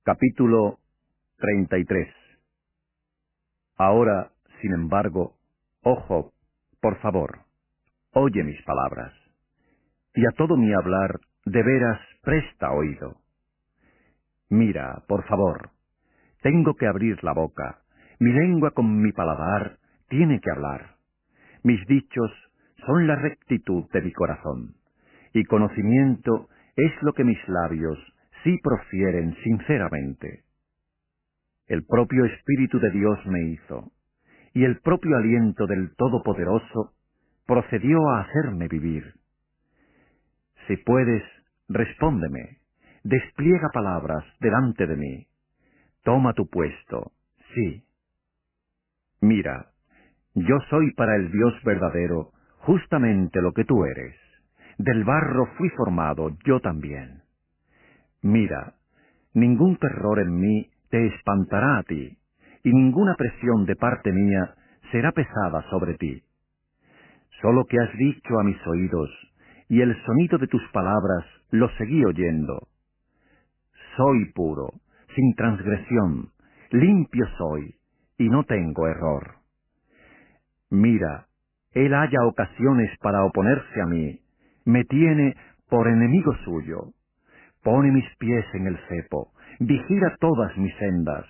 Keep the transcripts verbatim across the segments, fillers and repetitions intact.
Capítulo treinta y tres. Ahora, sin embargo, oh Job, por favor, oye mis palabras, y a todo mi hablar de veras presta oído. Mira, por favor, tengo que abrir la boca, mi lengua con mi paladar tiene que hablar. Mis dichos son la rectitud de mi corazón, y conocimiento es lo que mis labios sí profieren sinceramente. El propio Espíritu de Dios me hizo, y el propio aliento del Todopoderoso procedió a hacerme vivir. Si puedes, respóndeme, despliega palabras delante de mí. Toma tu puesto, sí. Mira, yo soy para el Dios verdadero justamente lo que tú eres. Del barro fui formado yo también. Mira, ningún terror en mí te espantará a ti, y ninguna presión de parte mía será pesada sobre ti. Solo que has dicho a mis oídos, y el sonido de tus palabras lo seguí oyendo. Soy puro, sin transgresión, limpio soy, y no tengo error. Mira, él halla ocasiones para oponerse a mí, me tiene por enemigo suyo. Pone mis pies en el cepo, vigila todas mis sendas.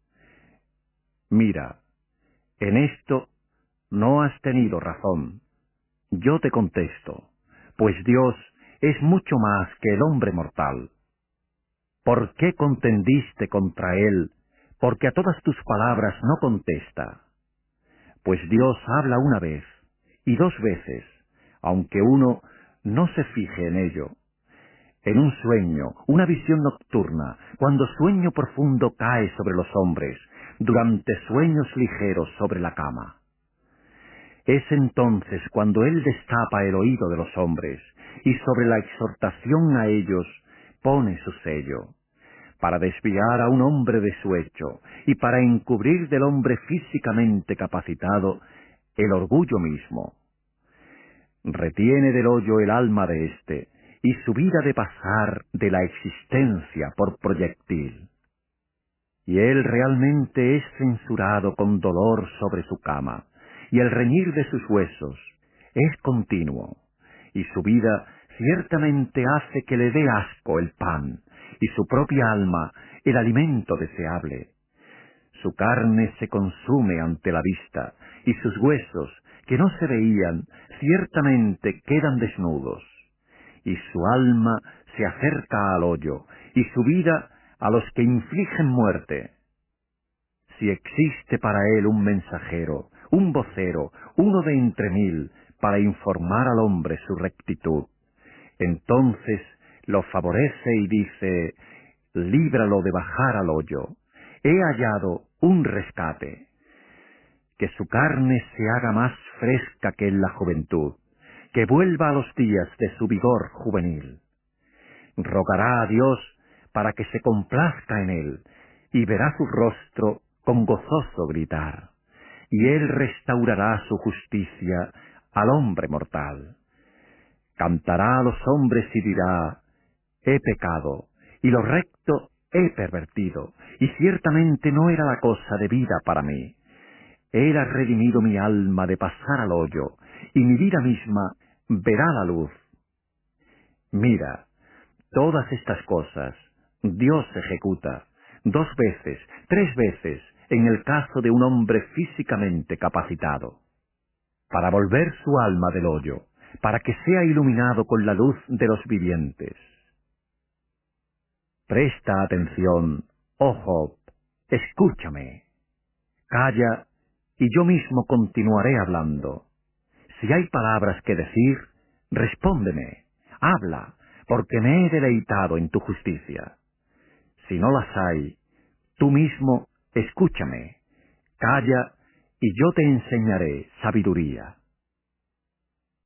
Mira, en esto no has tenido razón. Yo te contesto, pues Dios es mucho más que el hombre mortal. ¿Por qué contendiste contra él? Porque a todas tus palabras no contesta. Pues Dios habla una vez, y dos veces, aunque uno no se fije en ello. En un sueño, una visión nocturna, cuando sueño profundo cae sobre los hombres, durante sueños ligeros sobre la cama. Es entonces cuando Él destapa el oído de los hombres, y sobre la exhortación a ellos pone su sello, para desviar a un hombre de su hecho, y para encubrir del hombre físicamente capacitado el orgullo mismo. Retiene del hoyo el alma de éste, y su vida de pasar de la existencia por proyectil. Y él realmente es censurado con dolor sobre su cama, y el reñir de sus huesos es continuo, y su vida ciertamente hace que le dé asco el pan, y su propia alma el alimento deseable. Su carne se consume ante la vista, y sus huesos, que no se veían, ciertamente quedan desnudos. Y su alma se acerca al hoyo, y su vida a los que infligen muerte. Si existe para él un mensajero, un vocero, uno de entre mil, para informar al hombre su rectitud, entonces lo favorece y dice, líbralo de bajar al hoyo. He hallado un rescate. Que su carne se haga más fresca que en la juventud, que vuelva a los días de su vigor juvenil. Rogará a Dios para que se complazca en él, y verá su rostro con gozoso gritar, y él restaurará su justicia al hombre mortal. Cantará a los hombres y dirá, he pecado, y lo recto he pervertido, y ciertamente no era la cosa debida para mí. Él ha redimido mi alma de pasar al hoyo, y mi vida misma verá la luz. Mira, todas estas cosas Dios ejecuta dos veces, tres veces, en el caso de un hombre físicamente capacitado, para volver su alma del hoyo, para que sea iluminado con la luz de los vivientes. Presta atención, oh Job, escúchame. Calla, y yo mismo continuaré hablando. Si hay palabras que decir, respóndeme, habla, porque me he deleitado en tu justicia. Si no las hay, tú mismo escúchame, calla, y yo te enseñaré sabiduría.